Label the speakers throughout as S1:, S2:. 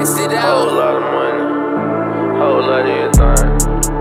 S1: Test it out.
S2: Whole lot of money, whole lot of everything.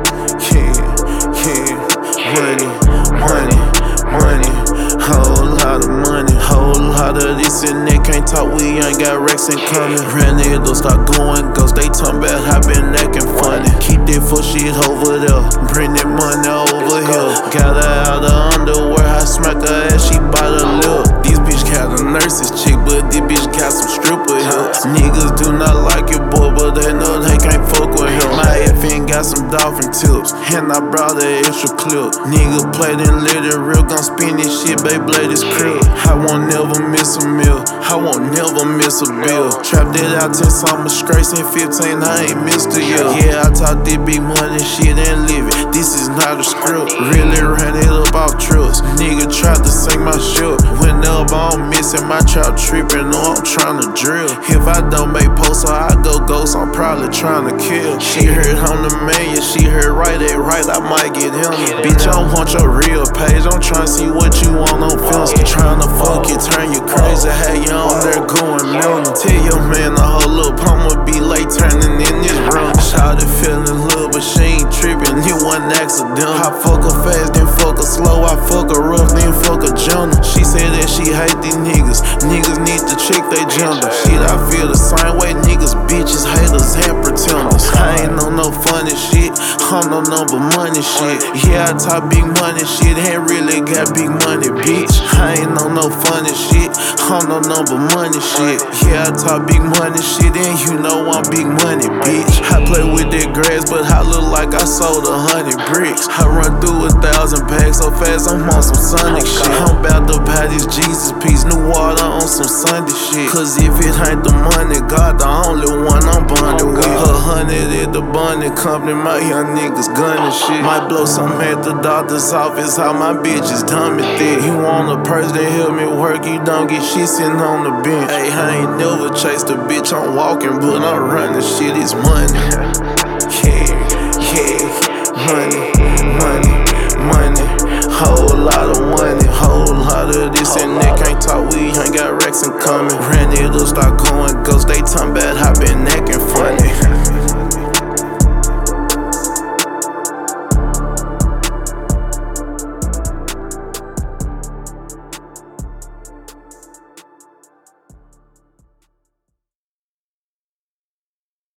S3: Money, whole lot of money, whole lot of this and that. Can't talk, we ain't got racks and coming. Ran niggas don't start going ghost, they talking about I been acting funny. Keep that full shit over there, bring that money over here. Got her out of underwear, I smack her ass, she bite her lip. This bitch got a nurse's chick, but this bitch got some stripper hips. Niggas do not like your boy, but they know they can't fuck with him. My FN got some dolphin tips, and I brought an extra clip. Nigga played and let it real, gon' spin this shit, babe, blade this crib. I won't never miss a meal, I won't never miss a bill. Trapped it out 10 summer straight, in 15, I ain't missed a year. Yeah, I talk this big money shit and live it, this is not a script. Really ran it up off trips, nigga tried to sink my ship. Whenever I'm missing my trap tripping, or I'm trying to drill. If I don't make posts or I go ghost, I'm probably trying to kill. She heard I'm the man, yeah, she heard right at right, I might get him. Bitch, I don't want your real page, I'm trying to see what you want on films. Trying to fuck you, turn you crazy, have you on there going million. Tell your man to hold up, I'ma be late turning in this room. Shawty feeling love, but she ain't tripping, it wasn't accidental. I fuck her fast, then fuck her slow, I fuck her rough, then fuck her gentle. She said that she hate these niggas need to check they gender. Shit, I feel the same way, niggas, bitches, haters, and pretenders. I ain't on no funny shit, I'm no number money shit. Yeah, I talk big money shit, ain't really got big money, bitch. I ain't on no funny shit, I'm no number money shit. Yeah, I talk big money shit, and you know I'm big money, bitch. I play with that grass, but I look like I sold 100 bricks. I run through 1,000 packs so fast, I'm on some Sonic shit. I'm about to buy this Jesus piece, new water on some Sunday shit. Cause if it ain't the money, God the only one I'm bonded with. 100 at the bonding company, my young niggas gunning shit. Might blow something at the doctor's office, how my bitches dumb it thick. You want a person to help me work, you don't get shit sitting on the bench. Hey, I ain't never chased a bitch, I'm walking, but I'm running, shit is money. Money, whole lot of money, whole lot of this and that. Can't talk, we ain't got racks and coming. Ran it up, start going ghost, they talking about I been acting funny.